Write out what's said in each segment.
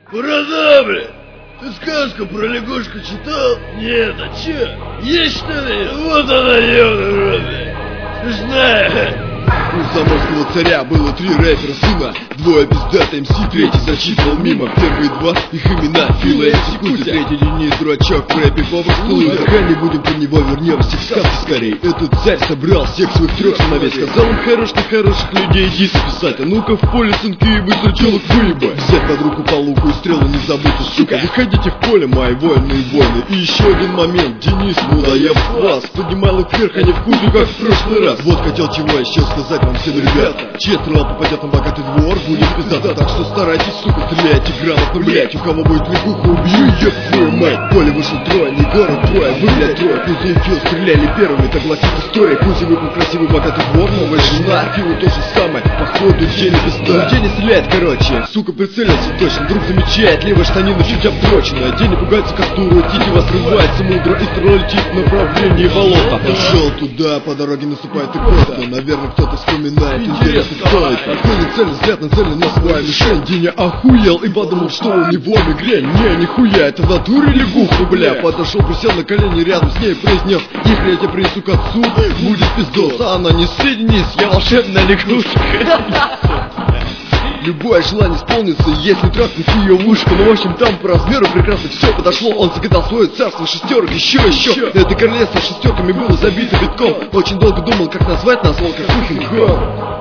Борода, блядь! Ты сказку про лягушку читал? Нет, а чё? Есть что ли? Вот она, ёбаный рот, блядь! Смешная! У заморского царя было 3 рэпера сына. 2 пиздата МС, 3 зачитывал мимо. Первые 2, их имена Фила и Кузя. 3 Денис, дурачок, в рэпе повар стулы. Пока не будем про него, вернемся к сказке скорей. Этот царь собрал всех своих 3 сыновей. Сказал им хороших людей иди записать. А ну-ка в поле сынки и быстро челок выебать. Взять под руку по луку и стрелу не забудьте, сука. Выходите в поле, мои вольные воины. И еще один момент, Денис, мудоеб вас. Поднимай лук вверх, а не в кузю, как в прошлый раз. Вот хотел чего еще сказать вам всем, ребята. Чья стрела попадет на богатый двор, будет пиздата. Так что старайтесь, сука, стреляйте грамотно, блять. У кого будет лягуха, убью ее, твою мать. В поле вышел трое, не город трое. Вы, блять, трое, Кузя и Фил стреляли первыми. Это гласит история. Кузя выпал красивый богатый двор, новая жена. Филу то же самое, походу Дженни пизда. Дженни стреляет, короче, сука прицелился точно. Вдруг замечает, левая штанина чуть обдрочена. Дженни пугается как дура, тетива срывается мудро. И стрела летит в направлении болота. Пошел туда, по дороге наступает и просто. Наверное, кто-то вспоминает, интересно, кто это. Отклонит цель, взгляд нацелен на свою мишень. Диня охуел и подумал, что у него мигрень. Не, нихуя, это в натуре лягуха, бля. Подошел, присел на колени рядом с ней, произнес: если я тебя принесу к отцу, будет пиздос. А она: не ссы, Денис, я волшебная лягушка. Любое желание исполнится, если трахнуть ее в ушко. Ну, в общем, там по размеру прекрасно все подошло. Он загадал свое царство шестерок, еще. Это королевство шестерками было забито битком. Очень долго думал, как назвать нас, волка Кухенхо.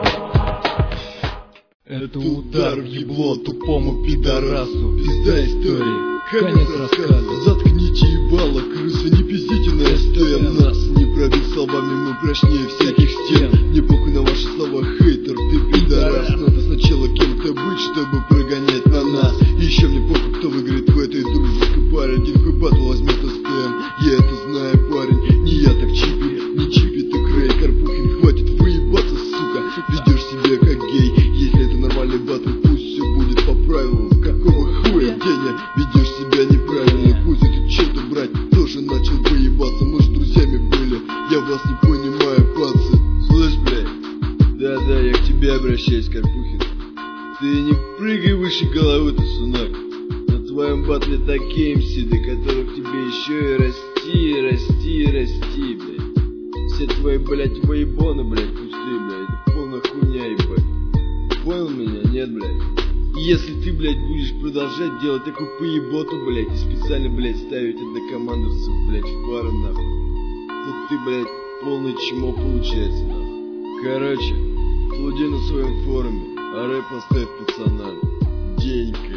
Это удар в ебло тупому пидорасу. Пизда истории, конец рассказа. Заткните ебало, крысы, не пиздите на СТМ. Нас не пробить словами, мы прочнее всяких стен. Не похуй на ваши слова, хейтер, ты пидорас. Надо сначала кем-то быть, чтобы прогонять на нас. И еще мне похуй, кто выиграет в этой дружеской паре. Один хуй батл возьмет СТМ, я это знаю, парень. Не я так чипи, не чипи ты Крей. Карпухин, хватит выебаться, сука. Ведешь себя как гей. Если это нормальный батл, пусть все будет по правилам. Какого хуя, Деня, ведешь себя неправильно? Кузя, ты что-то, брать, тоже начал выебаться. Мы ж друзьями были, я вас не понимаю, пацы. Слышь, блядь, да, я к тебе обращаюсь, Карпухин. Ты не прыгай выше головы-то, сынок. На твоем батле такие МС, до которых тебе еще и расти, блядь. Все твои, блядь, воебоны, блядь, пустые, блядь, это полная хуйня, ебать. Понял меня? Нет, блядь. И если ты, блядь, будешь продолжать делать такую поеботу, блядь, и специально, блядь, ставить однокомандовцев, блядь, в пару, нахуй, то ты, блядь, полный чмо получается, нахуй. Короче, флуди на своем форуме, а рэп оставь пацанам. Денька.